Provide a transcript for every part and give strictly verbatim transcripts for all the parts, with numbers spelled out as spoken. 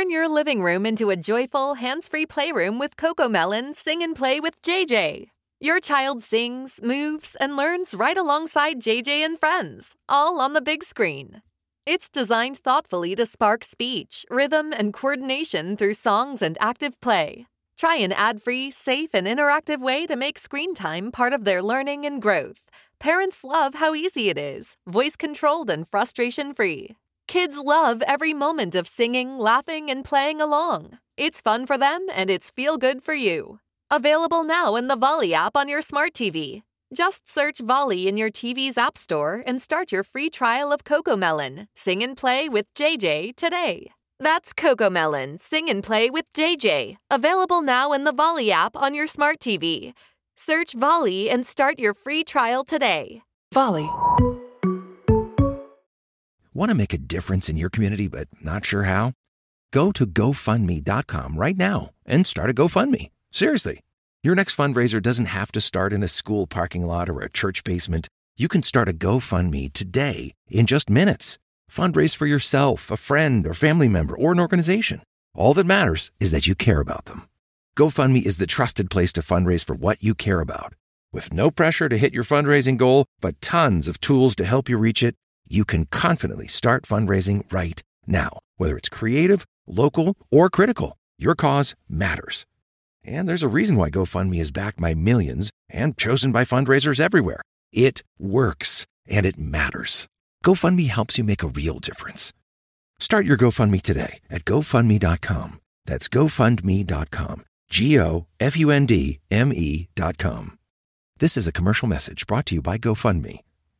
Turn your living room into a joyful, hands-free playroom with CoComelon Sing and Play with J J. Your child sings, moves, and learns right alongside J J and friends, all on the big screen. It's designed thoughtfully to spark speech, rhythm, and coordination through songs and active play. Try an ad-free, safe, and interactive way to make screen time part of their learning and growth. Parents love how easy it is, voice-controlled and frustration-free. Kids love every moment of singing, laughing, and playing along. It's fun for them, and it's feel-good for you. Available now in the Volley app on your smart T V. Just search Volley in your T V's app store and start your free trial of CoComelon, Sing and Play with J J today. That's CoComelon, Sing and Play with J J. Available now in the Volley app on your smart T V. Search Volley and start your free trial today. Volley. Want to make a difference in your community but not sure how? Go to go fund me dot com right now and start a GoFundMe. Seriously. Your next fundraiser doesn't have to start in a school parking lot or a church basement. You can start a GoFundMe today in just minutes. Fundraise for yourself, a friend, or family member, or an organization. All that matters is that you care about them. GoFundMe is the trusted place to fundraise for what you care about. With no pressure to hit your fundraising goal, but tons of tools to help you reach it, you can confidently start fundraising right now. Whether it's creative, local, or critical, your cause matters. And there's a reason why GoFundMe is backed by millions and chosen by fundraisers everywhere. It works, and it matters. GoFundMe helps you make a real difference. Start your GoFundMe today at go fund me dot com. That's go fund me dot com. G O F U N D M E dot com. This is a commercial message brought to you by GoFundMe.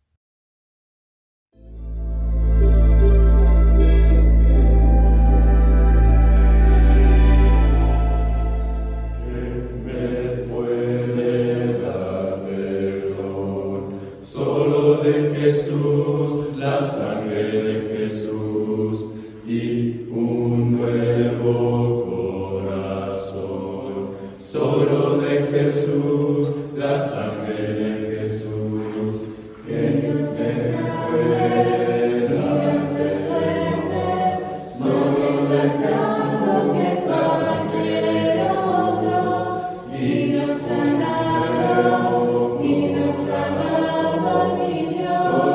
Jesús, la sangre de Jesús y un nuevo corazón. Solo de Jesús, la sangre de Jesús, que no se pueda desprender. Solo de Jesús, la sangre de nosotros, y nos sanará, y nos salvará, mi Dios.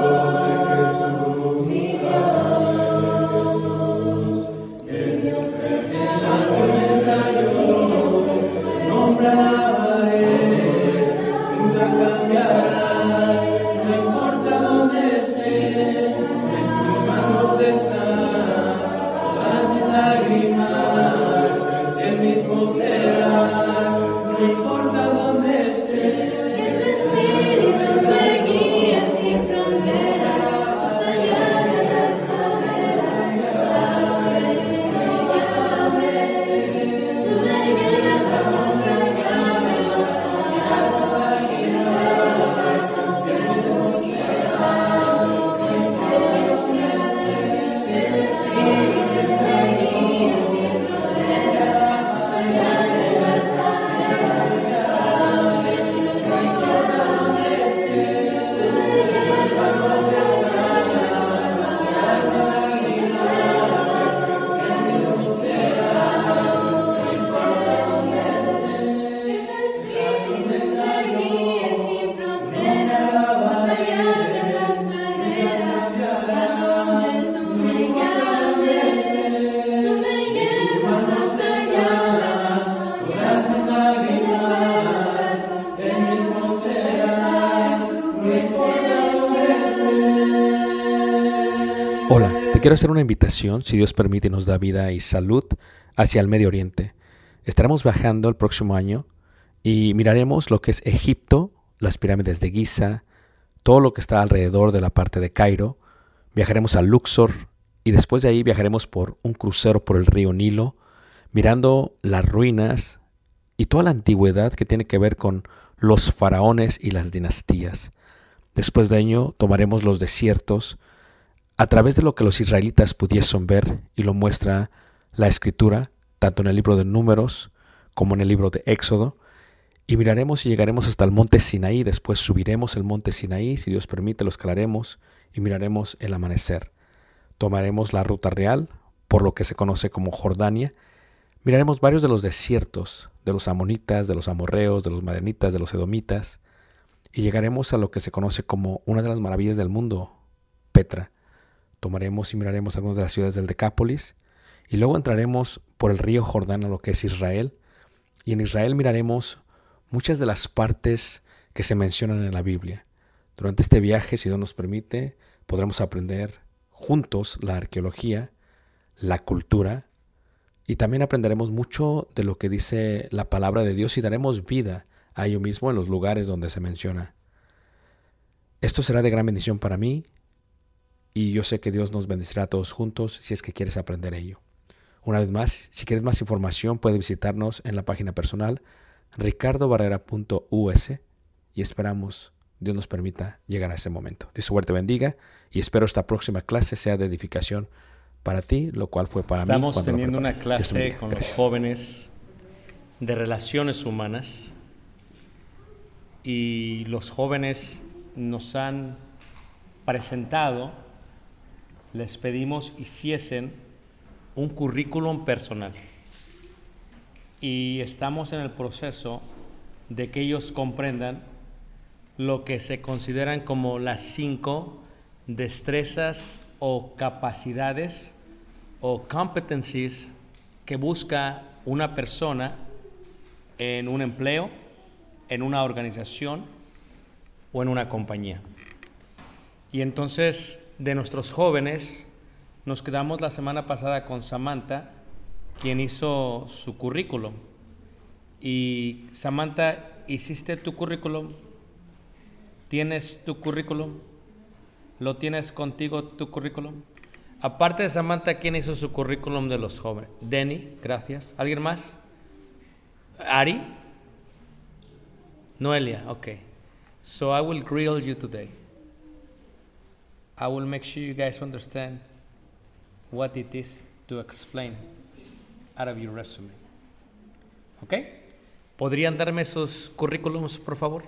Hola, te quiero hacer una invitación, si Dios permite y nos da vida y salud, hacia el Medio Oriente. Estaremos viajando el próximo año y miraremos lo que es Egipto, las pirámides de Giza, todo lo que está alrededor de la parte de Cairo. Viajaremos a Luxor y después de ahí viajaremos por un crucero por el río Nilo, mirando las ruinas y toda la antigüedad que tiene que ver con los faraones y las dinastías. Después de ello tomaremos los desiertos a través de lo que los israelitas pudiesen ver, y lo muestra la Escritura, tanto en el libro de Números como en el libro de Éxodo, y miraremos y llegaremos hasta el monte Sinaí. Después subiremos el monte Sinaí, si Dios permite lo escalaremos y miraremos el amanecer. Tomaremos la ruta real por lo que se conoce como Jordania, miraremos varios de los desiertos, de los amonitas, de los amorreos, de los madianitas, de los edomitas, y llegaremos a lo que se conoce como una de las maravillas del mundo, Petra. Tomaremos y miraremos algunas de las ciudades del Decápolis, y luego entraremos por el río Jordán a lo que es Israel, y en Israel miraremos muchas de las partes que se mencionan en la Biblia. Durante este viaje, si Dios nos permite, podremos aprender juntos la arqueología, la cultura, y también aprenderemos mucho de lo que dice la palabra de Dios y daremos vida a ello mismo en los lugares donde se menciona. Esto será de gran bendición para mí y yo sé que Dios nos bendecirá a todos juntos si es que quieres aprender ello. Una vez más, si quieres más información, puedes visitarnos en la página personal ricardo barrera punto u s y esperamos Dios nos permita llegar a ese momento. Dios su te bendiga y espero esta próxima clase sea de edificación para ti, lo cual fue para Estamos mí. Estamos teniendo una clase con Gracias. los jóvenes de relaciones humanas y los jóvenes nos han presentado, les pedimos hiciesen un currículum personal y estamos en el proceso de que ellos comprendan lo que se consideran como las cinco destrezas o capacidades o competencies que busca una persona en un empleo, en una organización o en una compañía. Y entonces, de nuestros jóvenes, nos quedamos la semana pasada con Samantha, quien hizo su currículum. Y Samantha, ¿hiciste tu currículum? ¿Tienes tu currículum? ¿Lo tienes contigo tu currículum? Aparte de Samantha, ¿quién hizo su currículum de los jóvenes? Denny, gracias. ¿Alguien más? ¿Ari? Noelia, okay. So I will grill you today. I will make sure you guys understand what it is to explain out of your resume. Okay? ¿Podrían darme sus currículums, por favor?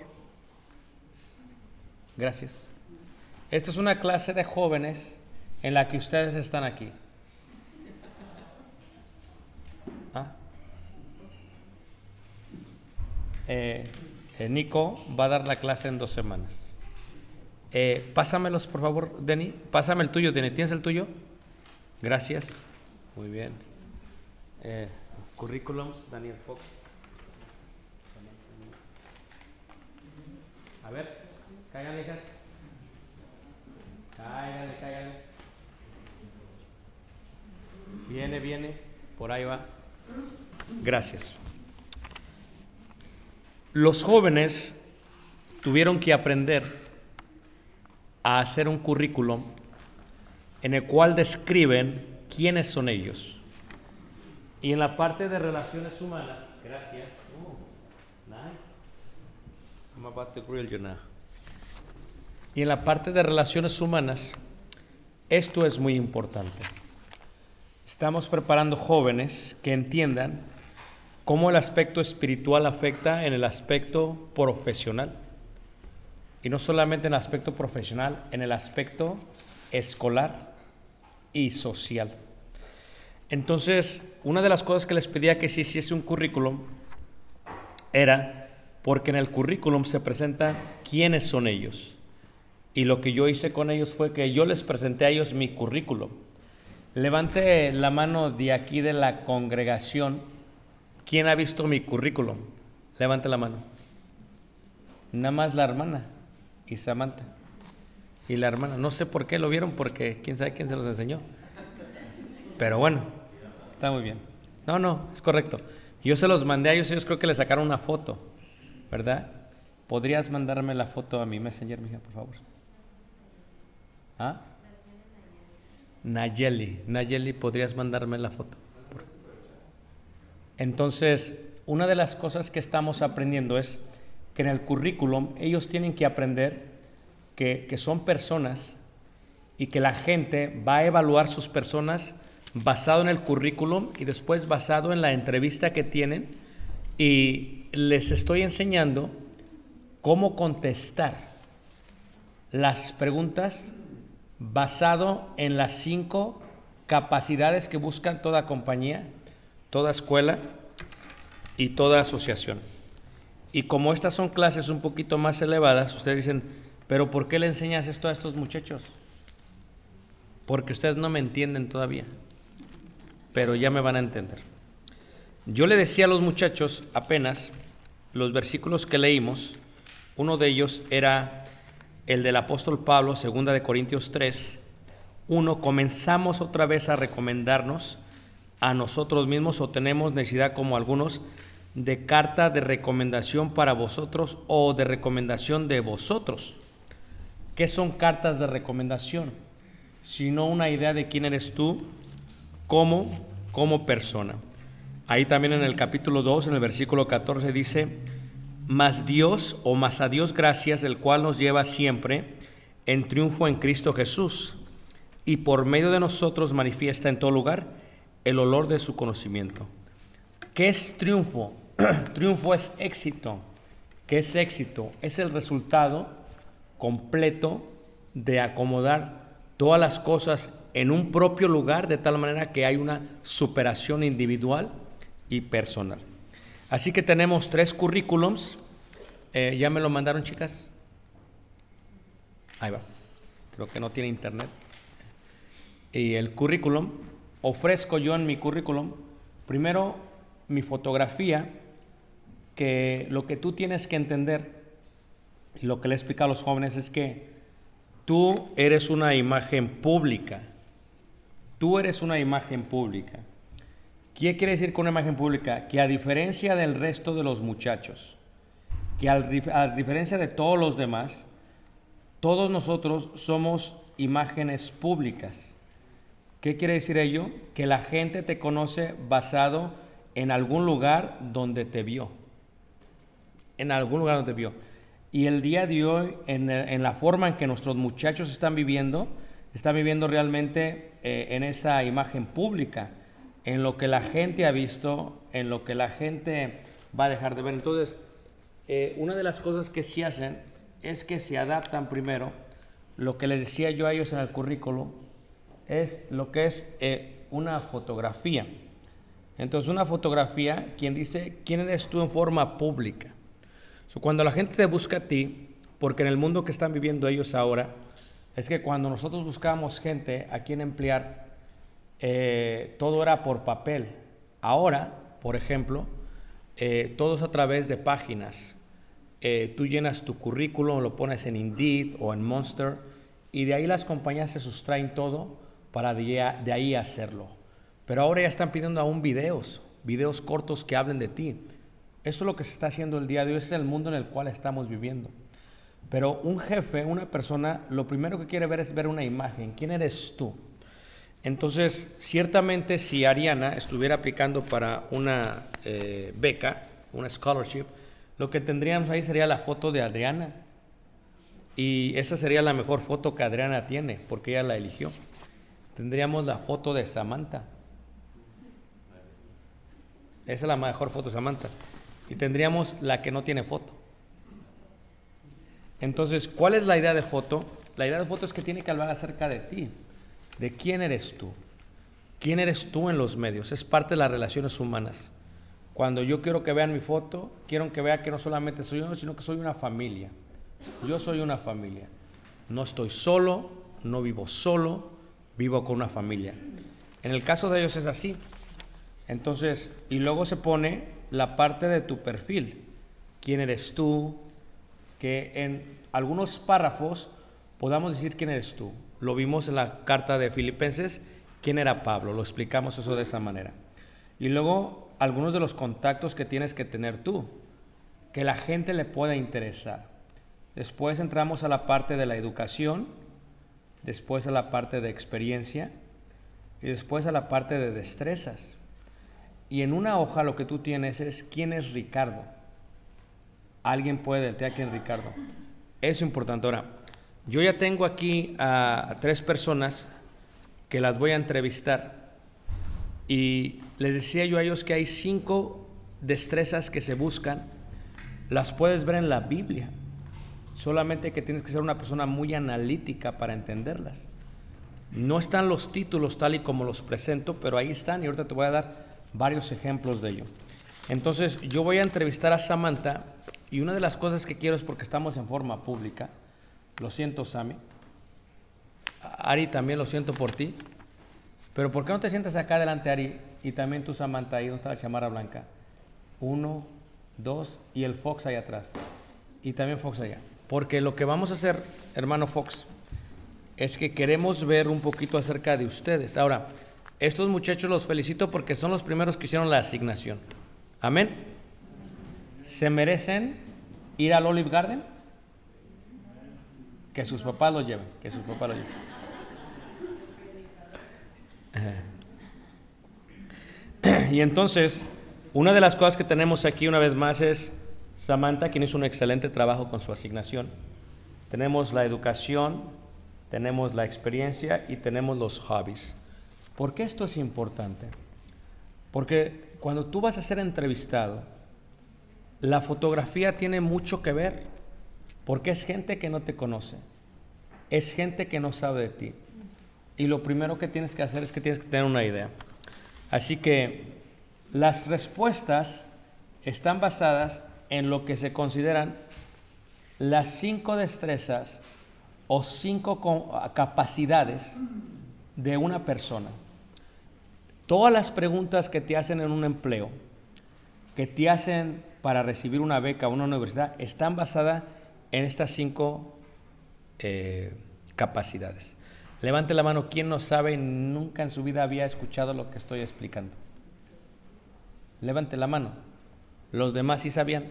Gracias. Esta es una clase de jóvenes en la que ustedes están aquí. ¿Ah? Eh, eh, Nico va a dar la clase en dos semanas. Eh, pásamelos, por favor, Denny. Pásame el tuyo, Denny. ¿Tienes el tuyo? Gracias. Muy bien. Eh, currículums, Daniel Fox. A ver, cáiganle, hijas. Cáiganle, cáiganle. Viene, viene. Por ahí va. Gracias. Los jóvenes tuvieron que aprender a hacer un currículum en el cual describen quiénes son ellos. Y en la parte de relaciones humanas, gracias. Oh, nice. I'm about to grill you now. Y en la parte de relaciones humanas, esto es muy importante. Estamos preparando jóvenes que entiendan cómo el aspecto espiritual afecta en el aspecto profesional. Y no solamente en el aspecto profesional, en el aspecto escolar y social. Entonces, una de las cosas que les pedía que se hiciese un currículum era porque en el currículum se presentan quiénes son ellos. Y lo que yo hice con ellos fue que yo les presenté a ellos mi currículum. Levante la mano de aquí de la congregación. ¿Quién ha visto mi currículum? Levante la mano. Nada más la hermana y Samantha. Y la hermana. No sé por qué lo vieron, porque quién sabe quién se los enseñó. Pero bueno, está muy bien. No, no, es correcto. Yo se los mandé a ellos, ellos creo que le sacaron una foto, ¿verdad? ¿Podrías mandarme la foto a mi Messenger, mija, por favor? ¿Ah? Nayeli. Nayeli, ¿podrías mandarme la foto? Entonces, una de las cosas que estamos aprendiendo es que en el currículum ellos tienen que aprender que, que son personas y que la gente va a evaluar sus personas basado en el currículum y después basado en la entrevista que tienen, y les estoy enseñando cómo contestar las preguntas basado en las cinco capacidades que buscan toda compañía, toda escuela y toda asociación. Y como estas son clases un poquito más elevadas, ustedes dicen, pero ¿por qué le enseñas esto a estos muchachos? Porque ustedes no me entienden todavía, pero ya me van a entender. Yo le decía a los muchachos apenas los versículos que leímos. Uno de ellos era el del apóstol Pablo, segunda de Corintios tres, uno, comenzamos otra vez a recomendarnos a nosotros mismos, o tenemos necesidad como algunos de carta de recomendación para vosotros o de recomendación de vosotros. ¿Qué son cartas de recomendación? Sino una idea de quién eres tú como, como persona. Ahí también en el capítulo dos, en el versículo catorce dice, mas Dios, o mas a Dios gracias, el cual nos lleva siempre en triunfo en Cristo Jesús, y por medio de nosotros manifiesta en todo lugar el olor de su conocimiento. ¿Qué es triunfo? Triunfo es éxito. ¿Qué es éxito? Es el resultado completo de acomodar todas las cosas en un propio lugar, de tal manera que hay una superación individual y personal. Así que tenemos tres currículums. Eh, ¿Ya me lo mandaron, chicas? Ahí va. Creo que no tiene internet. Y el currículum, ofrezco yo en mi currículum, primero mi fotografía, que lo que tú tienes que entender, y lo que le explico a los jóvenes es que tú eres una imagen pública. Tú eres una imagen pública. ¿Qué quiere decir con una imagen pública? Que a diferencia del resto de los muchachos, que a diferencia de todos los demás, todos nosotros somos imágenes públicas. ¿Qué quiere decir ello? Que la gente te conoce basado en algún lugar donde te vio. En algún lugar donde te vio. Y el día de hoy, en, en la forma en que nuestros muchachos están viviendo, están viviendo realmente eh, en esa imagen pública, en lo que la gente ha visto, en lo que la gente va a dejar de ver. Entonces, eh, una de las cosas que sí hacen es que se adaptan primero. Lo que les decía yo a ellos en el currículo es lo que es eh, una fotografía. Entonces, una fotografía, quien dice quién eres tú en forma pública. So, cuando la gente te busca a ti, porque en el mundo que están viviendo ellos ahora, es que cuando nosotros buscábamos gente a quien emplear, eh, todo era por papel. Ahora, por ejemplo, eh, todo es a través de páginas. Eh, tú llenas tu currículum, lo pones en Indeed o en Monster, y de ahí las compañías se sustraen todo para de, de ahí hacerlo. Pero ahora ya están pidiendo aún videos, videos cortos que hablen de ti. Eso es lo que se está haciendo el día de hoy, ese es el mundo en el cual estamos viviendo. Pero un jefe, una persona, lo primero que quiere ver es ver una imagen. ¿Quién eres tú? Entonces, ciertamente si Ariana estuviera aplicando para una eh, beca, una scholarship, lo que tendríamos ahí sería la foto de Adriana. Y esa sería la mejor foto que Adriana tiene, porque ella la eligió. Tendríamos la foto de Samantha. Esa es la mejor foto de Samantha. Y tendríamos la que no tiene foto. Entonces, ¿cuál es la idea de foto? La idea de foto es que tiene que hablar acerca de ti, de quién eres tú. ¿Quién eres tú en los medios? Es parte de las relaciones humanas. Cuando yo quiero que vean mi foto, quiero que vean que no solamente soy yo, sino que soy una familia. Yo soy una familia. No estoy solo, no vivo solo, vivo con una familia. En el caso de ellos es así. Entonces, y luego se pone la parte de tu perfil. ¿Quién eres tú? Que en algunos párrafos podamos decir quién eres tú. Lo vimos en la carta de Filipenses, quién era Pablo, lo explicamos eso de esa manera. Y luego algunos de los contactos que tienes que tener tú, que la gente le pueda interesar. Después entramos a la parte de la educación, después a la parte de experiencia y después a la parte de destrezas. Y en una hoja lo que tú tienes es quién es Ricardo. Alguien puede detener quién es Ricardo. Eso es importante. Ahora, yo ya tengo aquí a, a tres personas que las voy a entrevistar y les decía yo a ellos que hay cinco destrezas que se buscan. Las puedes ver en la Biblia. Solamente que tienes que ser una persona muy analítica para entenderlas. No están los títulos tal y como los presento, pero ahí están y ahorita te voy a dar varios ejemplos de ello. Entonces, yo voy a entrevistar a Samantha y una de las cosas que quiero es porque estamos en forma pública. Lo siento, Sammy. Ari, también lo siento por ti. Pero ¿por qué no te sientas acá adelante, Ari? Y también tú, Samantha, ahí donde está la chamarra blanca. Uno, dos y el Fox ahí atrás. Y también Fox allá. Porque lo que vamos a hacer, hermano Fox, es que queremos ver un poquito acerca de ustedes. Ahora, estos muchachos los felicito porque son los primeros que hicieron la asignación. Amén. ¿Se merecen ir al Olive Garden? Que sus papás los lleven, que sus papás los lleven. Y entonces, una de las cosas que tenemos aquí una vez más es Samantha, quien hizo un excelente trabajo con su asignación. Tenemos la educación, tenemos la experiencia y tenemos los hobbies. ¿Por qué esto es importante? Porque cuando tú vas a ser entrevistado, la fotografía tiene mucho que ver, porque es gente que no te conoce, es gente que no sabe de ti. Y lo primero que tienes que hacer es que tienes que tener una idea. Así que las respuestas están basadas en lo que se consideran las cinco destrezas o cinco capacidades de una persona. Todas las preguntas que te hacen en un empleo, que te hacen para recibir una beca o una universidad, están basadas en estas cinco eh, capacidades. Levante la mano, ¿quién no sabe y nunca en su vida había escuchado lo que estoy explicando? Levante la mano. ¿Los demás sí sabían?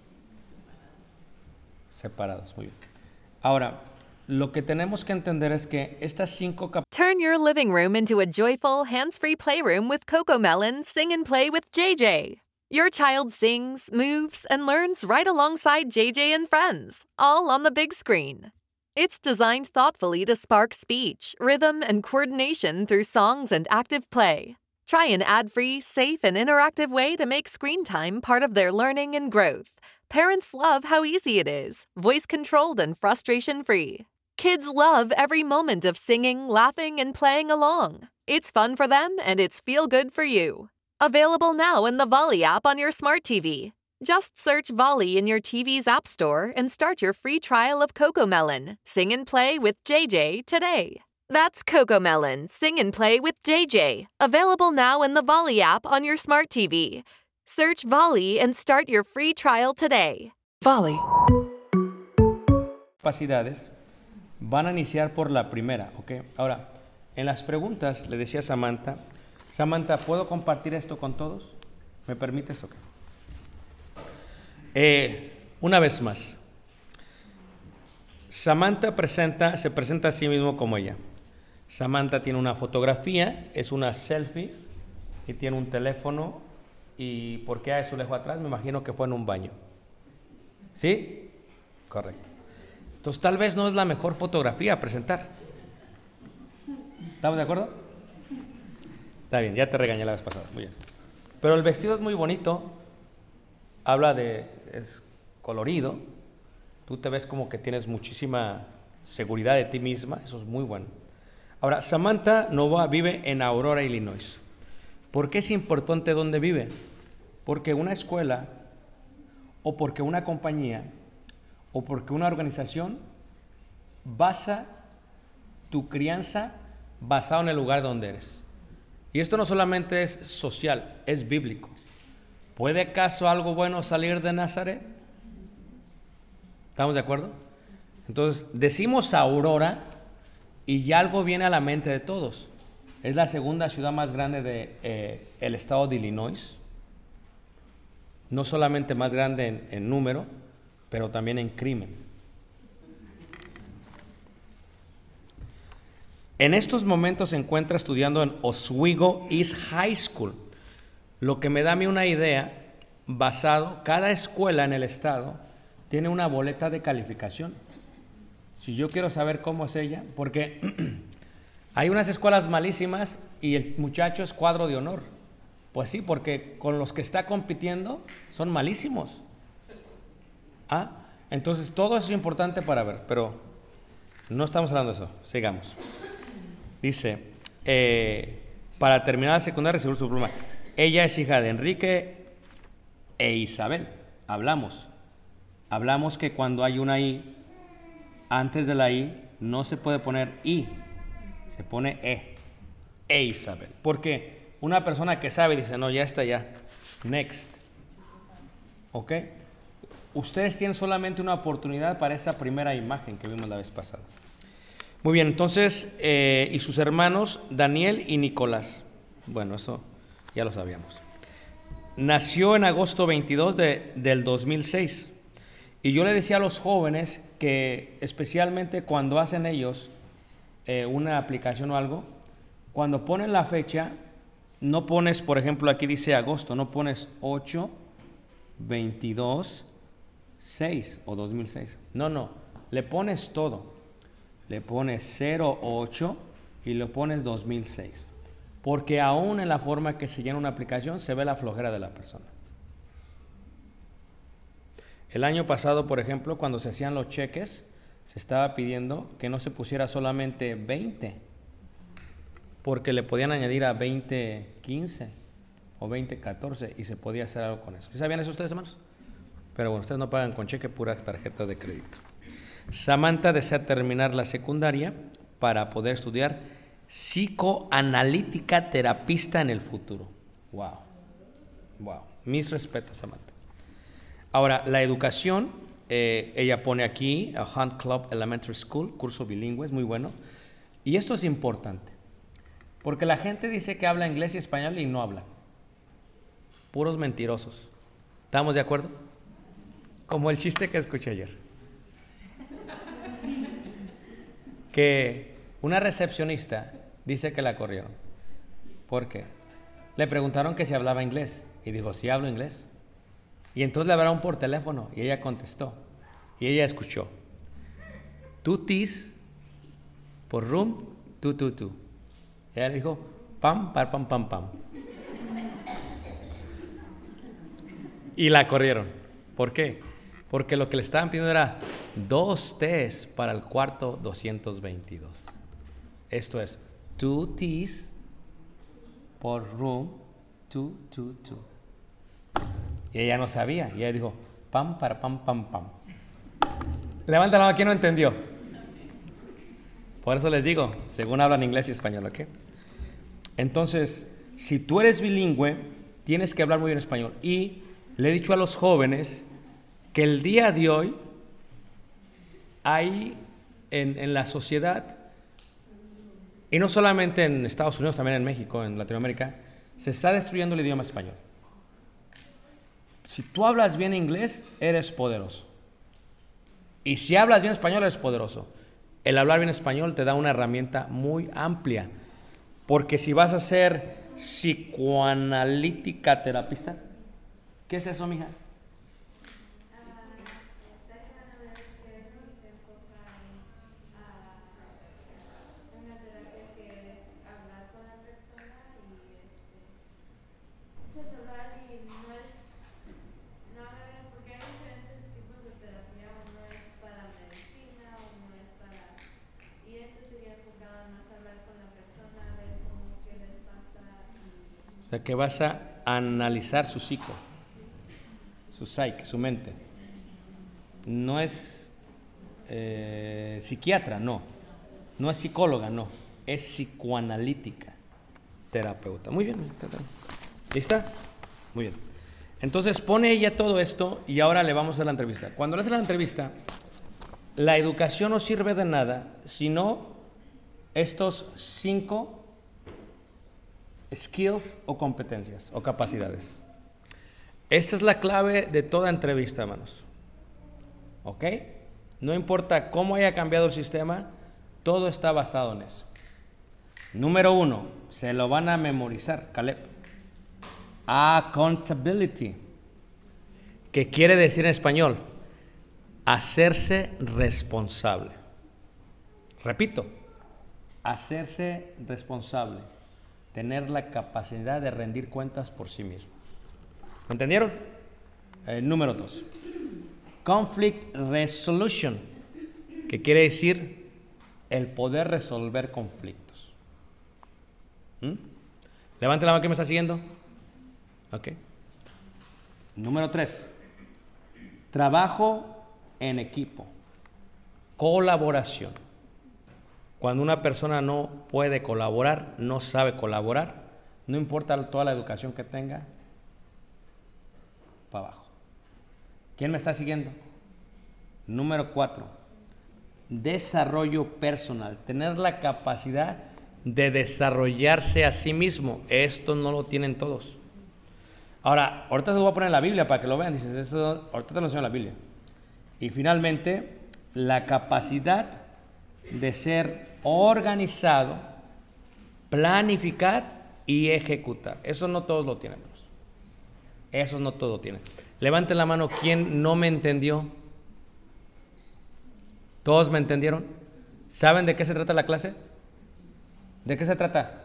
Separados, muy bien. Ahora, lo que tenemos que entender es que estas cinco capacidades... Turn your living room into a joyful, hands-free playroom with CoComelon Sing and Play with J J. Your child sings, moves, and learns right alongside J J and friends, all on the big screen. It's designed thoughtfully to spark speech, rhythm, and coordination through songs and active play. Try an ad-free, safe, and interactive way to make screen time part of their learning and growth. Parents love how easy it is, voice-controlled and frustration-free. Kids love every moment of singing, laughing, and playing along. It's fun for them, and it's feel-good for you. Available now in the Volley app on your smart T V. Just search Volley in your T V's app store and start your free trial of CoComelon Sing and Play with J J today. That's CoComelon Sing and Play with J J. Available now in the Volley app on your smart T V. Search Volley and start your free trial today. Volley. Capacidades van a iniciar por la primera, ¿ok? Ahora, en las preguntas le decía a Samantha, Samantha, ¿puedo compartir esto con todos? ¿Me permites? Ok. Eh, una vez más, Samantha presenta, se presenta a sí mismo como ella. Samantha tiene una fotografía, es una selfie y tiene un teléfono. ¿Y por qué a eso lejos atrás? Me imagino que fue en un baño. ¿Sí? Correcto. Entonces tal vez no es la mejor fotografía a presentar. ¿Estamos de acuerdo? Está bien, ya te regañé la vez pasada. Muy bien. Pero el vestido es muy bonito. Habla de... es colorido. Tú te ves como que tienes muchísima seguridad de ti misma. Eso es muy bueno. Ahora, Samantha Novoa vive en Aurora, Illinois. ¿Por qué es importante dónde vive? Porque una escuela, o porque una compañía, o porque una organización basa tu crianza basado en el lugar donde eres. Y esto no solamente es social, es bíblico. ¿Puede acaso algo bueno salir de Nazaret? ¿Estamos de acuerdo? Entonces, decimos Aurora y ya algo viene a la mente de todos. Es la segunda ciudad más grande del de, eh, estado de Illinois. No solamente más grande en, en número, pero también en crimen. En estos momentos se encuentra estudiando en Oswego East High School, lo que me da a mí una idea basado, cada escuela en el estado tiene una boleta de calificación. Si yo quiero saber cómo es ella, porque hay unas escuelas malísimas y el muchacho es cuadro de honor. Pues sí, porque con los que está compitiendo son malísimos. Ah, entonces todo eso es importante para ver, pero no estamos hablando de eso. Sigamos. Dice, eh, para terminar la secundaria recibió su diploma. Ella es hija de Enrique e Isabel. Hablamos. Hablamos que cuando hay una I, antes de la I, no se puede poner I, se pone E. E Isabel. Porque una persona que sabe dice, no, ya está ya. Next. ¿Ok? Ustedes tienen solamente una oportunidad para esa primera imagen que vimos la vez pasada. Muy bien, entonces, eh, y sus hermanos, Daniel y Nicolás. Bueno, eso ya lo sabíamos. Nació en agosto veintidós de, del dos mil seis. Y yo le decía a los jóvenes que, especialmente cuando hacen ellos eh, una aplicación o algo, cuando ponen la fecha, no pones, por ejemplo, aquí dice agosto, no pones ocho, veintidós, seis o dos mil seis. No, no, le pones todo. Le pones cero ocho y le pones dos mil seis. Porque aún en la forma que se llena una aplicación se ve la flojera de la persona. El año pasado, por ejemplo, cuando se hacían los cheques, se estaba pidiendo que no se pusiera solamente veinte, porque le podían añadir a veinte quince o veinte catorce y se podía hacer algo con eso. ¿Sí sabían eso ustedes, hermanos? Pero bueno, ustedes no pagan con cheque, pura tarjeta de crédito. Samantha desea terminar la secundaria para poder estudiar psicoanalítica terapista en el futuro. Wow, wow. Mis respetos, Samantha. Ahora, la educación, eh, ella pone aquí a Hunt Club Elementary School, curso bilingüe, es muy bueno. Y esto es importante, porque la gente dice que habla inglés y español y no habla. Puros mentirosos. ¿Estamos de acuerdo? Como el chiste que escuché ayer. Que una recepcionista dice que la corrieron. ¿Por qué? Le preguntaron que si hablaba inglés y dijo, sí hablo inglés. Y entonces le hablaron por teléfono y ella contestó y ella escuchó. Tutis por room, tu tu tu. Ella le dijo pam, pam, pam, pam, pam. Y la corrieron. ¿Por qué? Porque lo que le estaban pidiendo era dos T's para el cuarto doscientos veintidós. Esto es two T's por room, two, two, two. Y ella no sabía. Y ella dijo, pam, para, pam, pam, pam. Levanta la mano, ¿quién no entendió? Por eso les digo, según hablan inglés y español, ¿ok? Entonces, si tú eres bilingüe, tienes que hablar muy bien español. Y le he dicho a los jóvenes que el día de hoy hay en, en la sociedad, y no solamente en Estados Unidos, también en México, en Latinoamérica, se está destruyendo el idioma español. Si tú hablas bien inglés, eres poderoso. Y si hablas bien español, eres poderoso. El hablar bien español te da una herramienta muy amplia. Porque si vas a ser psicoanalítica terapista, ¿qué es eso, mija? O sea, que vas a analizar su psico, su psique, su mente. No es eh, psiquiatra, no. No es psicóloga, no. Es psicoanalítica, terapeuta. Muy bien. ¿Lista? Muy bien. Entonces pone ella todo esto y ahora le vamos a hacer la entrevista. Cuando le hace la entrevista, la educación no sirve de nada, sino estos cinco skills o competencias o capacidades. Esta es la clave de toda entrevista, hermanos. ¿Ok? No importa cómo haya cambiado el sistema, todo está basado en eso. Número uno, se lo van a memorizar, Caleb. Accountability, que quiere decir en español, hacerse responsable. Repito, hacerse responsable. Tener la capacidad de rendir cuentas por sí mismo. ¿Lo entendieron? Eh, número dos. Conflict resolution, que quiere decir el poder resolver conflictos. ¿Mm? Levante la mano que me está siguiendo. Ok. Número tres. Trabajo en equipo. Colaboración. Cuando una persona no puede colaborar, no sabe colaborar, no importa toda la educación que tenga, para abajo. ¿Quién me está siguiendo? Número cuatro. Desarrollo personal. Tener la capacidad de desarrollarse a sí mismo. Esto no lo tienen todos. Ahora, ahorita se lo voy a poner en la Biblia para que lo vean. Dices, eso, ahorita te lo enseño en la Biblia. Y finalmente, la capacidad de ser organizado, planificar y ejecutar. Eso no todos lo tienen. Eso no todos lo tienen. Levanten la mano, ¿quién no me entendió? ¿Todos me entendieron? ¿Saben de qué se trata la clase? ¿De qué se trata?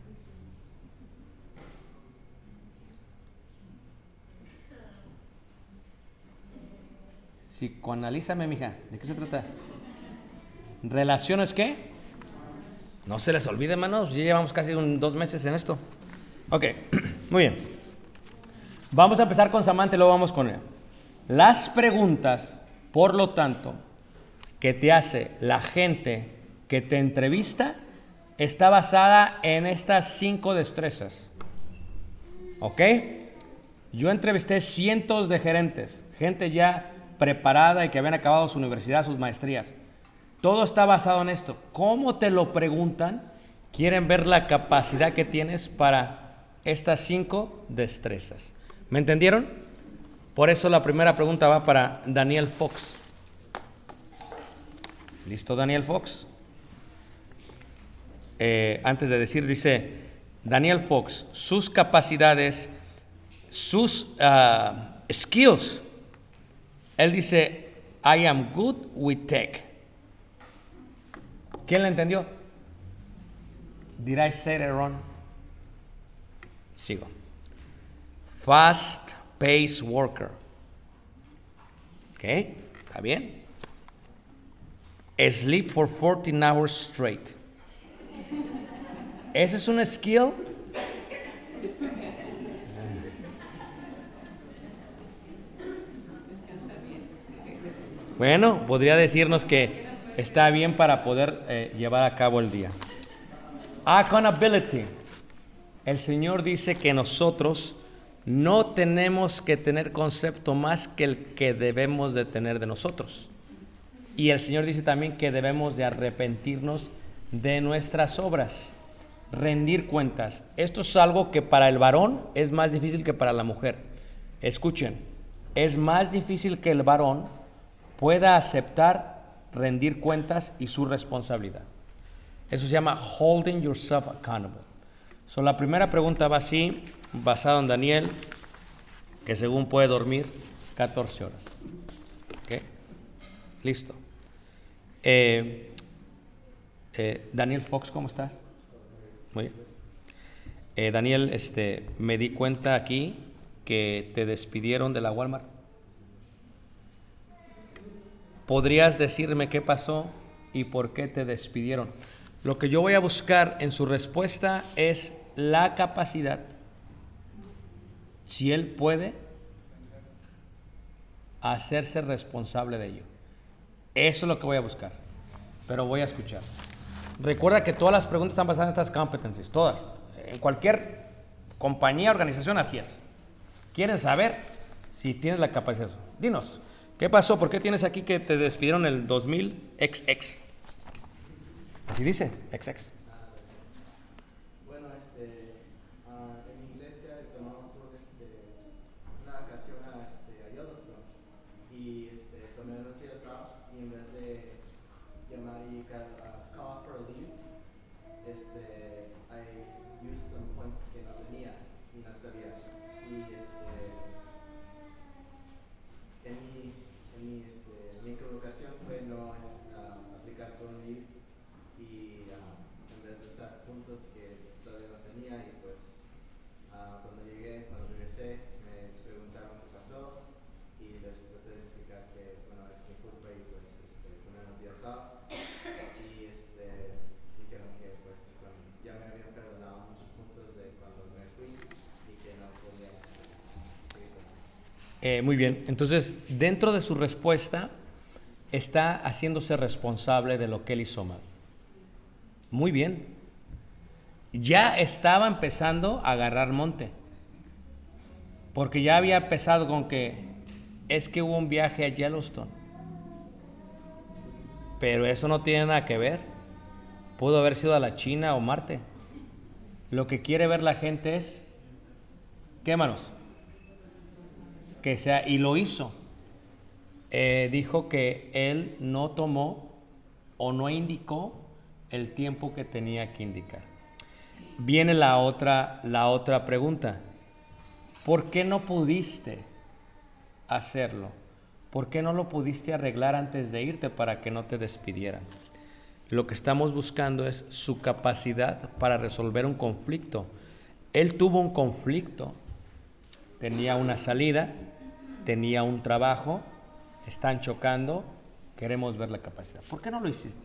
Psicoanalízame, mija. ¿De qué se trata? ¿Relaciones qué? No se les olvide, hermanos. Ya llevamos casi un, dos meses en esto. Ok, muy bien. Vamos a empezar con Samantha y luego vamos con él. Las preguntas, por lo tanto, que te hace la gente que te entrevista, está basada en estas cinco destrezas. ¿Ok? Yo entrevisté cientos de gerentes, gente ya preparada y que habían acabado su universidad, sus maestrías. Todo está basado en esto. ¿Cómo te lo preguntan? Quieren ver la capacidad que tienes para estas cinco destrezas. ¿Me entendieron? Por eso la primera pregunta va para Daniel Fox. ¿Listo, Daniel Fox? Eh, antes de decir, dice Daniel Fox, sus capacidades, sus uh, skills. Él dice, I am good with tech. ¿Quién le entendió? Did I say it wrong? Sigo. Fast paced worker. ¿Ok? ¿Está bien? Sleep for fourteen hours straight. ¿Ese es un skill? Bueno, podría decirnos que está bien para poder eh, llevar a cabo el día. Accountability. El Señor dice que nosotros no tenemos que tener concepto más que el que debemos de tener de nosotros. Y el Señor dice también que debemos de arrepentirnos de nuestras obras, rendir cuentas. Esto es algo que para el varón es más difícil que para la mujer. Escuchen, es más difícil que el varón pueda aceptar rendir cuentas y su responsabilidad. Eso se llama holding yourself accountable. So, la primera pregunta va así, basado en Daniel, que según puede dormir catorce horas. ¿Ok? Listo. Eh, eh, Daniel Fox, ¿cómo estás? Muy bien. Eh, Daniel, este, me di cuenta aquí que te despidieron de la Walmart. ¿Podrías decirme qué pasó y por qué te despidieron? Lo que yo voy a buscar en su respuesta es la capacidad, si él puede, hacerse responsable de ello. Eso es lo que voy a buscar, pero voy a escuchar. Recuerda que todas las preguntas están basadas en estas competencias, todas. En cualquier compañía, organización, así es. ¿Quieren saber si tienes la capacidad de eso? Dinos, ¿qué pasó? ¿Por qué tienes aquí que te despidieron el dos mil equis equis? Así dice, equis equis. Bueno, este, uh, en mi iglesia tomamos un, este, una vacación a, este, a Yellowstone y este, tomé unos días off y en vez de llamar y call, uh, call for a leave, este, I used some points que no tenía y no sabía. Y este, en mi, en mi, este, mi equivocación fue no uh, aplicar por un leave. Y uh, en vez de usar puntos que todavía no tenía y pues uh, cuando llegué, cuando regresé, me preguntaron qué pasó y les traté de explicar que bueno, es mi culpa y pues este, tomé unos días off y este, dijeron que pues bueno, ya me habían perdonado muchos Eh, muy bien, entonces dentro de su respuesta está haciéndose responsable de lo que él hizo mal. Muy bien. Ya estaba empezando a agarrar monte, porque ya había empezado con que es que hubo un viaje a Yellowstone, pero eso no tiene nada que ver. Pudo haber sido a la China o Marte. Lo que quiere ver la gente es, ¿qué, hermanos? Que sea, y lo hizo. Eh, dijo que él no tomó o no indicó el tiempo que tenía que indicar. Viene la otra, la otra pregunta. ¿Por qué no pudiste hacerlo? ¿Por qué no lo pudiste arreglar antes de irte para que no te despidieran? Lo que estamos buscando es su capacidad para resolver un conflicto. Él tuvo un conflicto, tenía una salida, tenía un trabajo, están chocando, queremos ver la capacidad. ¿Por qué no lo hiciste?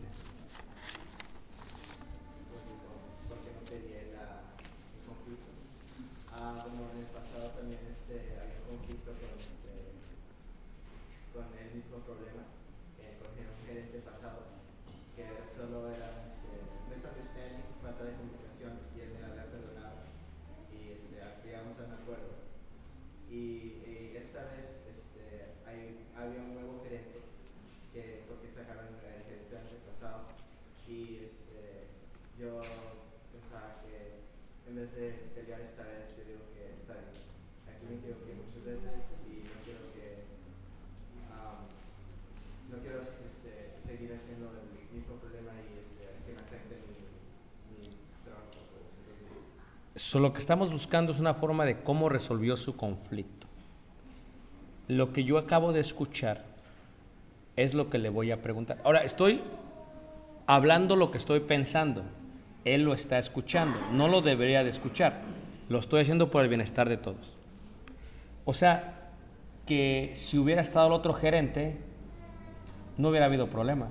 Porque no quería el, ah, el conflicto. Ah, bueno, en el pasado también este, había un conflicto con, este, con el mismo problema, eh, con un gerente pasado, que solo era este, misunderstanding, falta de comunicación, y él me había perdonado, y este, llegamos a un acuerdo. Y, y esta vez este, hay, había un nuevo gerente, que, porque sacaron el gerente antepasado, y este, yo pensaba que en vez de pelear esta vez, yo digo que está bien. Aquí me equivoqué muchas veces y no quiero que um, no quiero este, seguir haciendo el mismo problema y este, que me afecte mi, mis trabajos. Entonces, So, lo que estamos buscando es una forma de cómo resolvió su conflicto. Lo que yo acabo de escuchar es lo que le voy a preguntar. Ahora, estoy hablando lo que estoy pensando. Él lo está escuchando. No lo debería de escuchar. Lo estoy haciendo por el bienestar de todos. O sea, que si hubiera estado el otro gerente, no hubiera habido problema.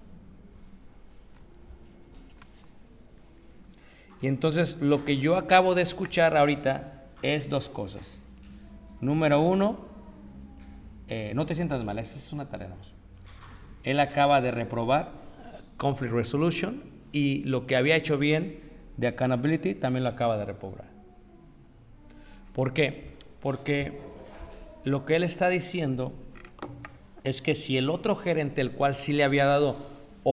Y entonces lo que yo acabo de escuchar ahorita es dos cosas. Número uno, eh, no te sientas mal, esa es una tarea. Él acaba de reprobar Conflict Resolution y lo que había hecho bien de Accountability también lo acaba de reprobar. ¿Por qué? Porque lo que él está diciendo es que si el otro gerente, el cual sí le había dado...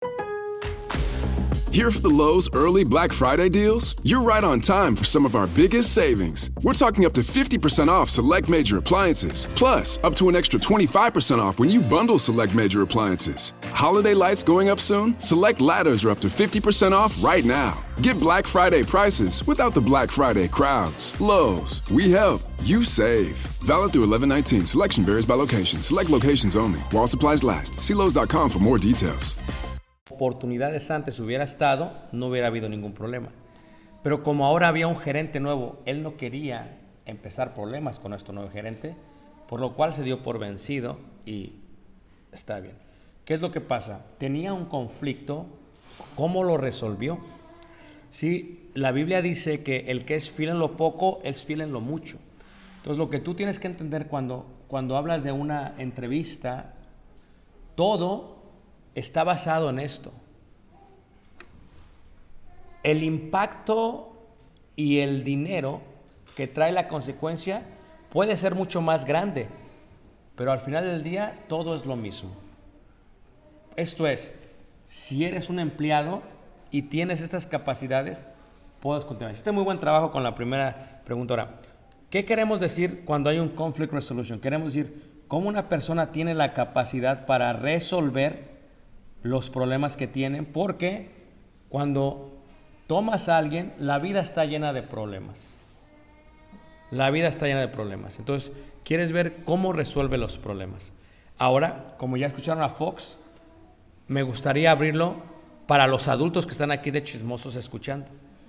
Here for the Lowe's early Black Friday deals? You're right on time for some of our biggest savings. We're talking up to fifty percent off select major appliances, plus up to an extra twenty-five percent off when you bundle select major appliances. Holiday lights going up soon? Select ladders are up to fifty percent off right now. Get Black Friday prices without the Black Friday crowds. Lowe's, we help, you save. Valid through eleven nineteen. Selection varies by location. Select locations only. While supplies last. See Lowe's dot com for more details. Oportunidades antes hubiera estado, no hubiera habido ningún problema. Pero como ahora había un gerente nuevo, él no quería empezar problemas con nuestro nuevo gerente, por lo cual se dio por vencido y está bien. ¿Qué es lo que pasa? Tenía un conflicto, ¿cómo lo resolvió? Sí, la Biblia dice que el que es fiel en lo poco es fiel en lo mucho. Entonces lo que tú tienes que entender cuando, cuando hablas de una entrevista, todo está basado en esto. El impacto y el dinero que trae la consecuencia puede ser mucho más grande, pero al final del día todo es lo mismo. Esto es, si eres un empleado y tienes estas capacidades, puedes continuar. Hiciste muy buen trabajo con la primera pregunta. Ahora, ¿qué queremos decir cuando hay un conflict resolution? Queremos decir cómo una persona tiene la capacidad para resolver los problemas que tienen, porque cuando tomas a alguien, la vida está llena de problemas. La vida está llena de problemas. Entonces, quieres ver cómo resuelve los problemas. Ahora, como ya escucharon a Fox, me gustaría abrirlo para los adultos que están aquí de chismosos escuchando.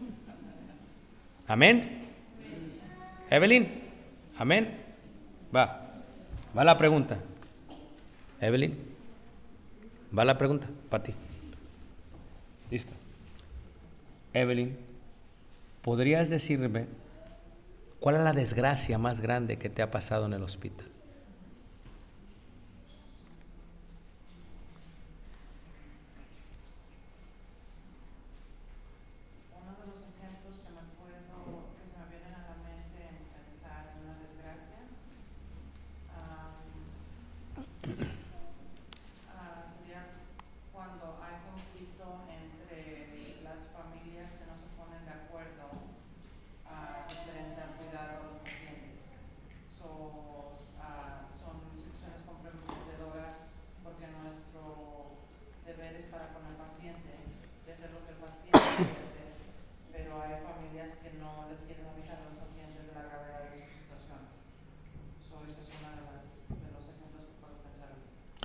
Amén. Evelyn, amén. Va, va la pregunta. Evelyn. Va la pregunta, para ti. Listo. Evelyn, ¿podrías decirme cuál es la desgracia más grande que te ha pasado en el hospital?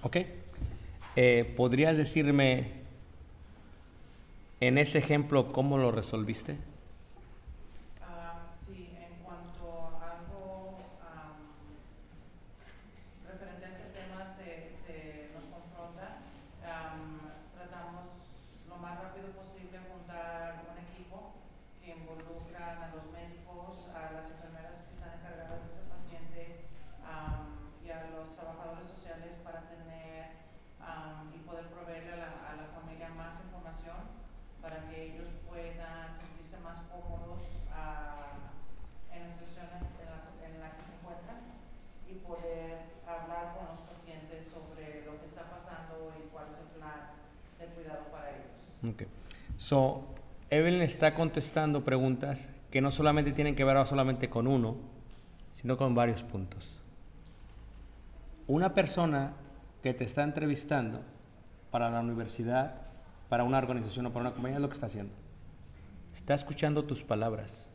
¿Ok? Eh, ¿Podrías decirme en ese ejemplo cómo lo resolviste? Ah, sí, en cuanto a algo am, referente a ese tema se, se nos confronta, am, tratamos lo más rápido posible juntar un equipo que involucran a los médicos, a las enfermeras que están encargadas de ese paciente am, y a los trabajadores sociales para tener um, y poder proveerle a la, a la familia más información para que ellos puedan sentirse más cómodos uh, en la situación en la, en la que se encuentran y poder hablar con los pacientes sobre lo que está pasando y cuál es el plan de cuidado para ellos. Okay. So, Evelyn está contestando preguntas que no solamente tienen que ver solamente con uno, sino con varios puntos. Una persona que te está entrevistando para la universidad, para una organización o para una compañía, es lo que está haciendo. Está escuchando tus palabras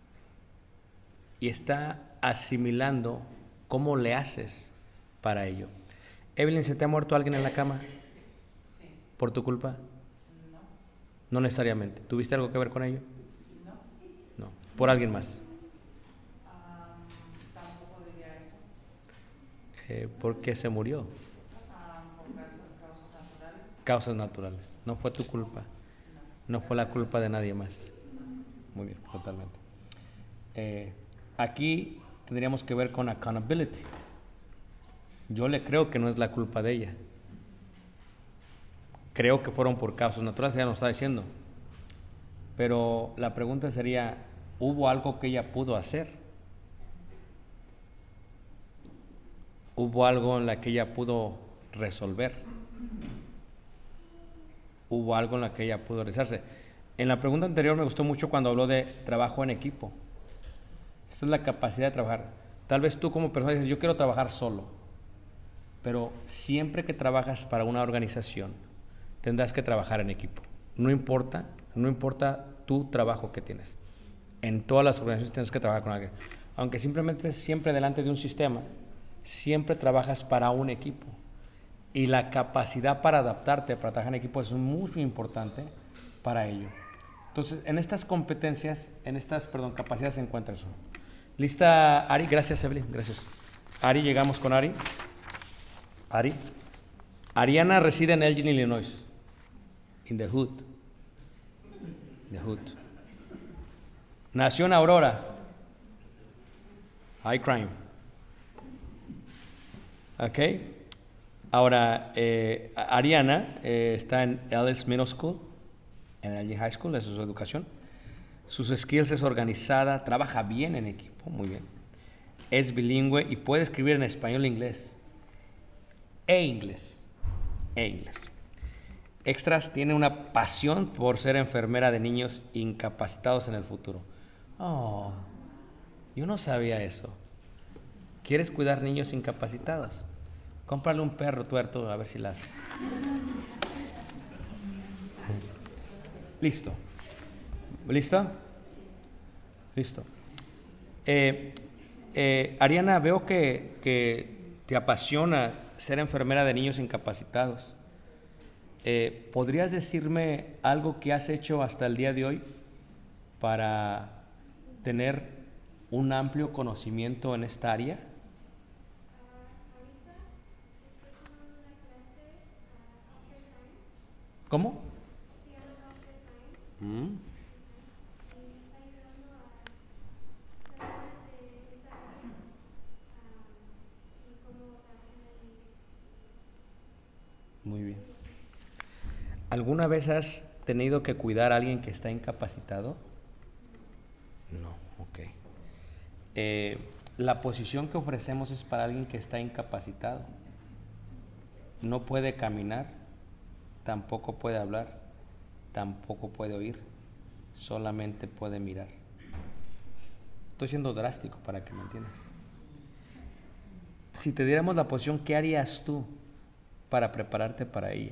y está asimilando cómo le haces para ello. Evelyn, ¿se te ha muerto alguien en la cama? Sí. ¿Por tu culpa? No. No necesariamente. ¿Tuviste algo que ver con ello? No. No. ¿Por alguien más? Um, tampoco diría eso. Eh, ¿Por qué se murió? Um, por causas, causas naturales. Causas naturales. No fue tu culpa. No fue la culpa de nadie más. Muy bien, totalmente. Eh, aquí tendríamos que ver con accountability. Yo le creo que no es la culpa de ella. Creo que fueron por causas naturales, ella nos está diciendo. Pero la pregunta sería, ¿hubo algo que ella pudo hacer? ¿Hubo algo en la que ella pudo resolver? ¿Hubo algo en la que ella pudo realizarse? En la pregunta anterior me gustó mucho cuando habló de trabajo en equipo. Esta es la capacidad de trabajar. Tal vez tú como persona dices, yo quiero trabajar solo. Pero siempre que trabajas para una organización, tendrás que trabajar en equipo. No importa, no importa tu trabajo que tienes. En todas las organizaciones tienes que trabajar con alguien. Aunque simplemente estés siempre delante de un sistema, siempre trabajas para un equipo. Y la capacidad para adaptarte, para trabajar en equipo es muy, muy importante para ello. Entonces, en estas competencias, en estas, perdón, capacidades se encuentra eso. ¿Lista, Ari? Gracias, Evelyn. Gracias. Ari, llegamos con Ari. Ari. Ariana reside en Elgin, Illinois. In the hood. The hood. Nació en Aurora. High crime. Ok. Ahora, eh, Ariana eh, está en Ellis Middle School, en Elgin High School, esa es su educación. Sus skills es organizada, trabaja bien en equipo, muy bien. Es bilingüe y puede escribir en español e inglés. E inglés. E inglés. Extras, tiene una pasión por ser enfermera de niños incapacitados en el futuro. Oh, yo no sabía eso. ¿Quieres cuidar niños incapacitados? Cómprale un perro tuerto a ver si las... Listo. ¿Listo? Listo. Eh, eh, Ariana, veo que, que te apasiona ser enfermera de niños incapacitados. Eh, ¿Podrías decirme algo que has hecho hasta el día de hoy para tener un amplio conocimiento en esta área? ¿Cómo? Mm. Muy bien. ¿Alguna vez has tenido que cuidar a alguien que está incapacitado? No, ok. Eh, la posición que ofrecemos es para alguien que está incapacitado. No puede caminar, tampoco puede hablar, tampoco puede oír, solamente puede mirar. Estoy siendo drástico para que me entiendas. Si te diéramos la posición, ¿qué harías tú para prepararte para ella?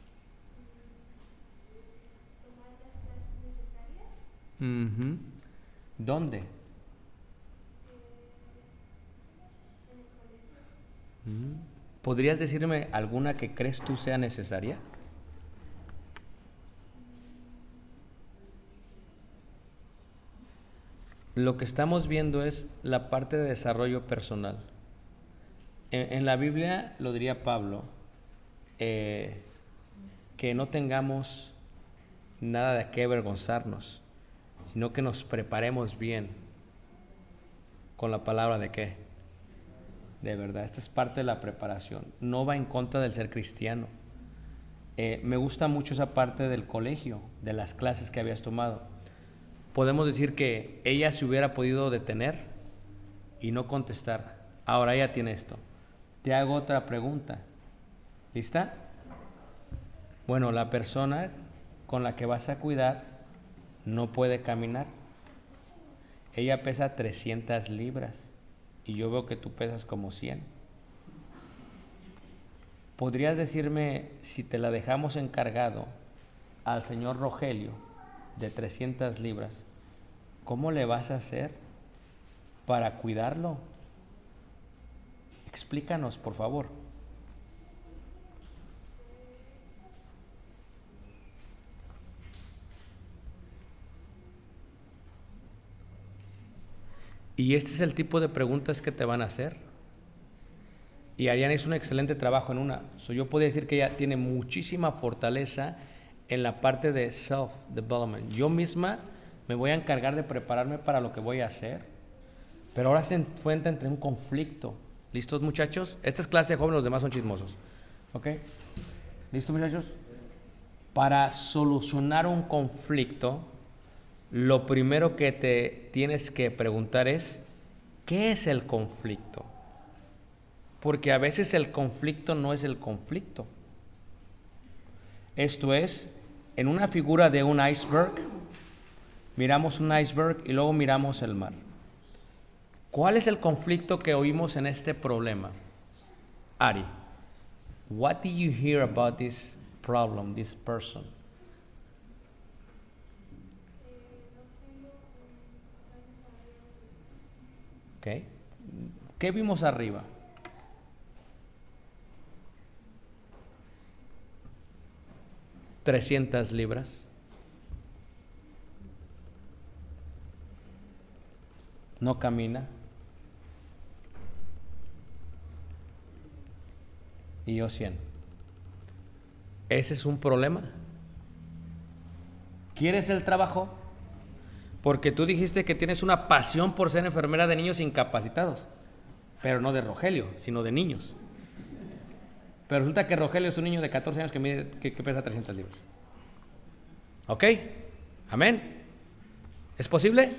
Uh-huh. ¿Dónde? Uh-huh. ¿podrías decirme alguna que crees tú sea necesaria? Lo que estamos viendo es la parte de desarrollo personal. En, en la Biblia lo diría Pablo, eh, que no tengamos nada de qué avergonzarnos, sino que nos preparemos bien con la palabra de qué, de verdad. Esta es parte de la preparación, no va en contra del ser cristiano. Eh, me gusta mucho esa parte del colegio, de las clases que habías tomado. Podemos decir que ella se hubiera podido detener y no contestar. Ahora ella tiene esto. Te hago otra pregunta. ¿Lista? Bueno, la persona con la que vas a cuidar no puede caminar. Ella pesa trescientas libras y yo veo que tú pesas como cien. ¿Podrías decirme si te la dejamos encargado al señor Rogelio de trescientas libras, cómo le vas a hacer para cuidarlo? Explícanos, por favor. Y este es el tipo de preguntas que te van a hacer. Y Ariana hizo un excelente trabajo en una. So, yo podría decir que ella tiene muchísima fortaleza en la parte de self-development. Yo misma me voy a encargar de prepararme para lo que voy a hacer. Pero ahora se enfrenta entre un conflicto. ¿Listos, muchachos? Esta es clase de jóvenes, los demás son chismosos. ¿Ok? ¿Listos, muchachos? Para solucionar un conflicto, lo primero que te tienes que preguntar es, ¿qué es el conflicto? Porque a veces el conflicto no es el conflicto. Esto es, en una figura de un iceberg, miramos un iceberg y luego miramos el mar. ¿Cuál es el conflicto que oímos en este problema? Ari, what did you hear about this problem, this person? Okay. ¿Qué vimos arriba? trescientas libras. No camina. Y yo cien. Ese es un problema. ¿Quieres el trabajo? Porque tú dijiste que tienes una pasión por ser enfermera de niños incapacitados, pero no de Rogelio, sino de niños. Pero resulta que Rogelio es un niño de catorce años que, mide, que, que pesa trescientas libras. ¿Ok? ¿Amén? ¿Es posible?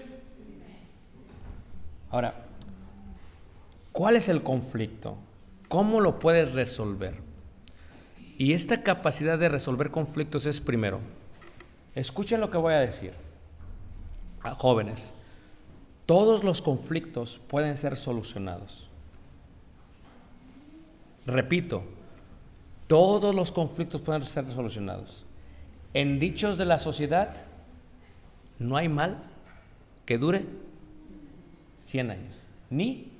Ahora, ¿cuál es el conflicto? ¿Cómo lo puedes resolver? Y esta capacidad de resolver conflictos es primero. Escuchen lo que voy a decir. A jóvenes, todos los conflictos pueden ser solucionados. Repito, todos los conflictos pueden ser solucionados. En dichos de la sociedad, no hay mal que dure cien años. Ni,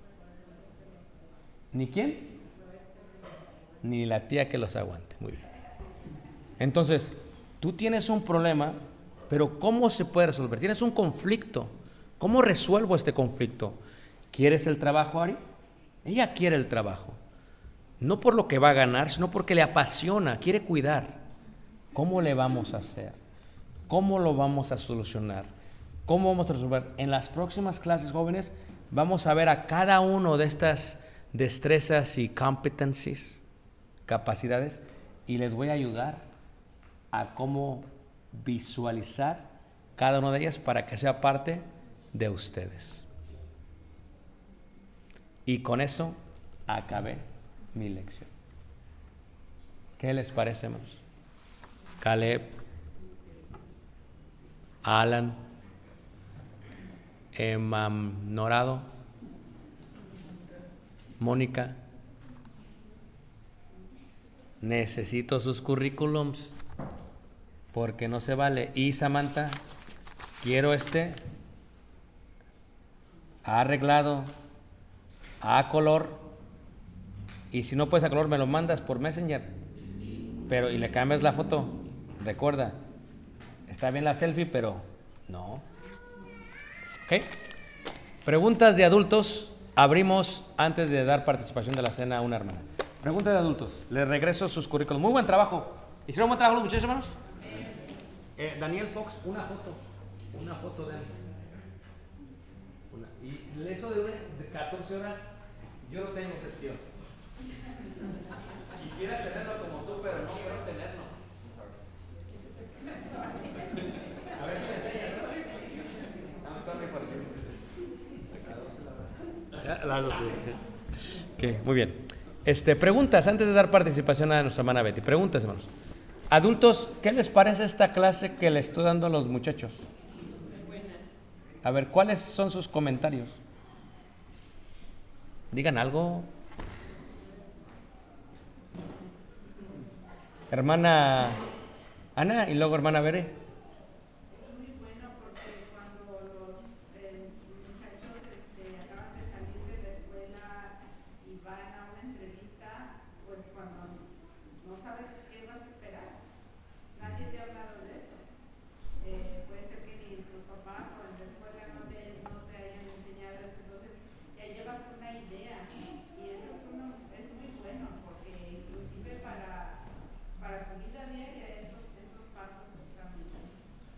¿ni quién? Ni la tía que los aguante. Muy bien. Entonces, tú tienes un problema, pero ¿cómo se puede resolver? Tienes un conflicto. ¿Cómo resuelvo este conflicto? ¿Quieres el trabajo, Ari? Ella quiere el trabajo. No por lo que va a ganar, sino porque le apasiona, quiere cuidar. ¿Cómo le vamos a hacer? ¿Cómo lo vamos a solucionar? ¿Cómo vamos a resolver? En las próximas clases, jóvenes, vamos a ver a cada uno de estas destrezas y competencies, capacidades, y les voy a ayudar a cómo visualizar cada una de ellas para que sea parte de ustedes. Y con eso acabé mi lección. ¿Qué les parece, hermanos? Caleb, Alan, Emma Norado, Mónica. Necesito sus currículums porque no se vale. Y Samantha, quiero este arreglado a color Y si no puedes a color, me lo mandas por Messenger. Pero, y le cambias la foto. Recuerda, está bien la selfie, pero no. ¿Ok? Preguntas de adultos. Abrimos, antes de dar participación de la cena, a una hermana. Preguntas de adultos. Les regreso sus currículos. Muy buen trabajo. ¿Hicieron buen trabajo los muchachos, hermanos? Eh, Daniel Fox, una foto. Una foto de él. Una. Y eso de, de catorce horas, yo no tengo gestión. Quisiera tenerlo como tú, pero no quiero tenerlo. A ver, ¿qué me enseñas? I'm sorry for you. Las dos, sí. Okay, muy bien. Este, preguntas, antes de dar participación a nuestra hermana Betty. Preguntas, hermanos. Adultos, ¿qué les parece esta clase que le estoy dando a los muchachos? A ver, ¿cuáles son sus comentarios? Digan algo. Hermana Ana y luego hermana Bere. Es muy bueno porque cuando los eh, muchachos este, acaban de salir de la escuela y van a una entrevista, pues cuando no sabes qué vas a esperar, nadie te ha hablado de eso. Eh, puede ser que ni tus papás o en la escuela no te, no te hayan enseñado eso, entonces ya llevas una idea y eso es, uno, es muy bueno porque inclusive para Para tu vida diaria, esos, esos pasos están muy bien.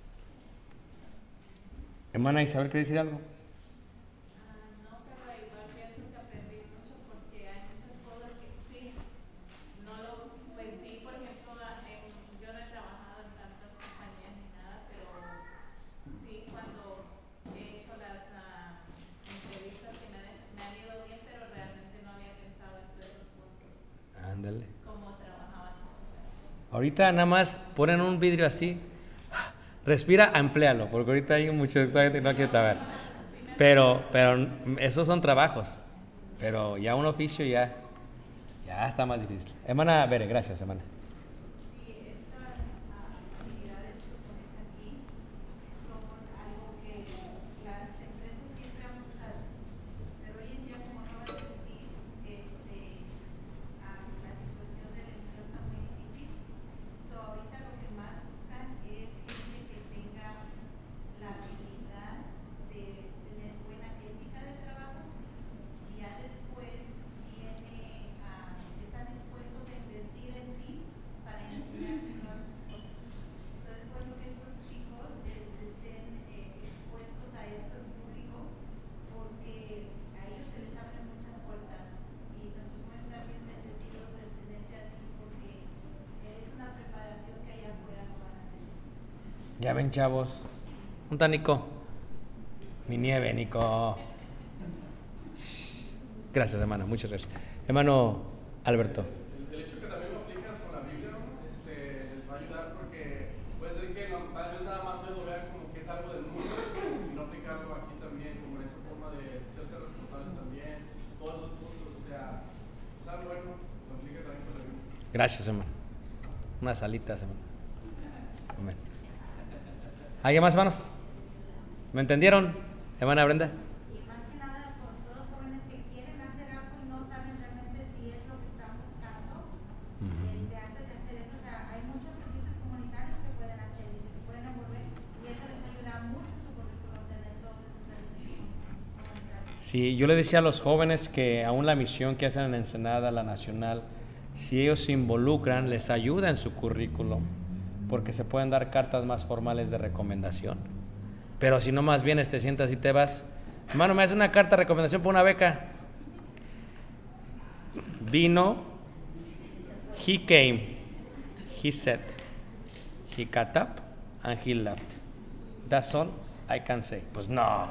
Hermana Isabel, ¿quiere decir algo? Ah, no, pero igual pienso que aprendí mucho porque hay muchas cosas que sí, no lo, pues sí, por ejemplo, en, yo no he trabajado en tantas compañías ni nada, pero sí, cuando he hecho las uh, entrevistas que me han, hecho, me han ido bien, pero realmente no había pensado en todos esos puntos. Ándale. Cómo trabajaban. Ahorita nada más ponen un vidrio así, respira, empléalo, porque ahorita hay mucho que no quiere trabajar. Pero, pero esos son trabajos. Pero ya un oficio ya, ya está más difícil. Hermana Bere, gracias, hermana. Sí, estas uh, habilidades que pones aquí son algo que las empresas siempre han buscado. Pero hoy en día, como acabas de decir, este, uh, la situación del empleo está muy difícil. So, ahorita lo que más buscan es gente que tenga la habilidad de tener buena ética de trabajo y ya después viene, uh, están dispuestos a invertir en ti para enseñarte todas esas cosas. Entonces es bueno que estos chicos este, estén eh, expuestos a esto en público porque a ellos se les abren muchas puertas y nosotros podemos estar bien bendecidos de tenerte a ti porque es una preparación que allá afuera no van a tener. Ya ven, chavos. ¿Dónde está Nico? Mi nieve, Nico. Gracias, hermano. Muchas gracias. Hermano Alberto. El hecho que también lo aplicas con la Biblia, ¿no? Este, les va a ayudar porque puede ser que no, tal vez nada más lo vean como que es algo del mundo y no aplicarlo aquí también, como en esa forma de serse responsables también, todos esos puntos, o sea, es algo bueno, lo aplicas también con la Biblia. Gracias, hermano. Unas alitas, hermano. Amén. ¿Alguien más, hermanos? ¿Me entendieron, hermana Brenda? Y más que nada con todos los jóvenes que quieren hacer algo y no saben realmente si es lo que están buscando, uh-huh. este, antes de hacer eso, o sea, hay muchos servicios comunitarios que pueden hacer y se pueden envolver y eso les ayuda mucho su currículum tener todos esos servicios comunitarios. Sí, yo le decía a los jóvenes que aún la misión que hacen en Ensenada, la nacional, si ellos se involucran, les ayuda en su currículum, porque se pueden dar cartas más formales de recomendación. Pero si no, más bien te sientas y te vas, hermano, me hace una carta de recomendación por una beca. Vino, he came, he said, he got up and he left. That's all I can say. Pues no.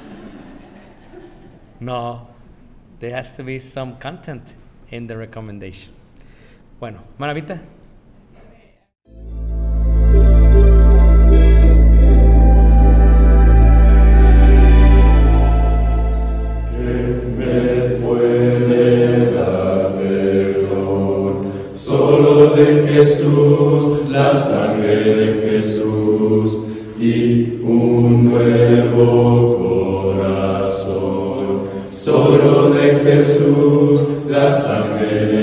No. There has to be some content in the recommendation. Bueno, Manavita. Solo de Jesús, la sangre de Jesús y un nuevo corazón. Solo de Jesús, la sangre de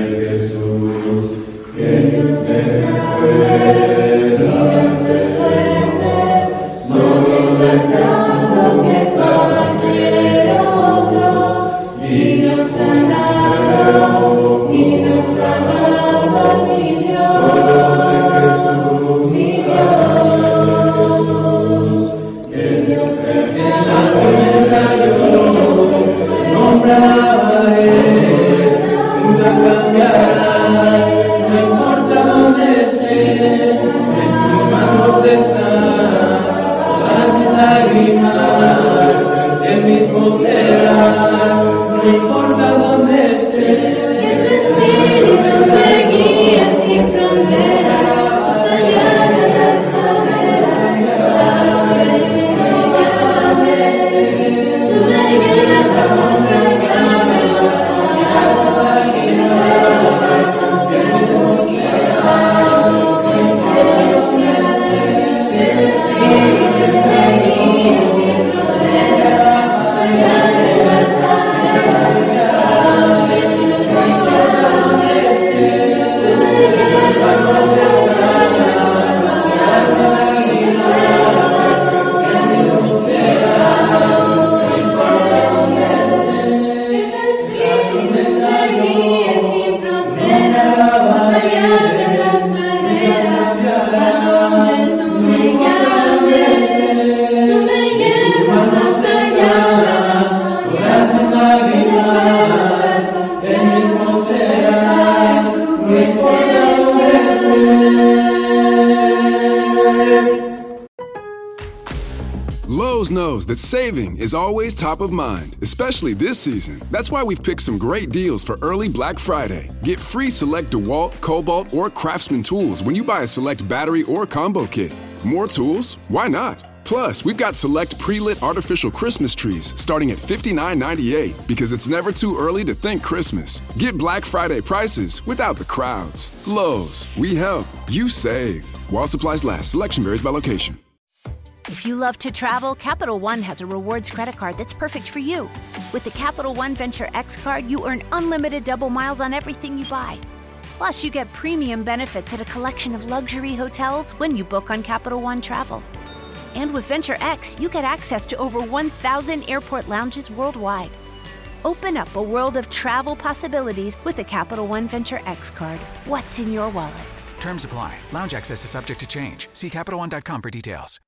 alabaré, nunca cambiarás, no importa dónde estés, en tus manos están todas mis lágrimas, el mismo serás, no importa dónde estés. Que tu espíritu me guíe sin fronteras, más allá de las barreras, a donde tú me llames. Tú me llevas más allá de lo soñado, y de los pasos que tú quieras, mis delicias. Que tu espíritu me guíe sin fronteras, más allá de las barreras, a donde tú me llames. Tú me llevas más allá de lo soñado, y de los pasos que tú quieras, mis delicias. Que tu espíritu me guíe sin fronteras, más allá de las barreras, a donde tú me llames. Tú me llevas más allá de las soñadas, y de las El mismo serás, no importa dónde estés. Lowe's knows that saving is always top of mind, especially this season. That's why we've picked some great deals for early Black Friday. Get free select DeWalt, Cobalt, or Craftsman tools when you buy a select battery or combo kit. More tools? Why not? Plus, we've got select pre-lit artificial Christmas trees starting at fifty-nine ninety-eight because it's never too early to think Christmas. Get Black Friday prices without the crowds. Lowe's, we help, you save. While supplies last, selection varies by location. If you love to travel, Capital One has a rewards credit card that's perfect for you. With the Capital One Venture X card, you earn unlimited double miles on everything you buy. Plus, you get premium benefits at a collection of luxury hotels when you book on Capital One Travel. And with Venture X, you get access to over one thousand airport lounges worldwide. Open up a world of travel possibilities with the Capital One Venture X card. What's in your wallet? Terms apply. Lounge access is subject to change. See Capital One dot com for details.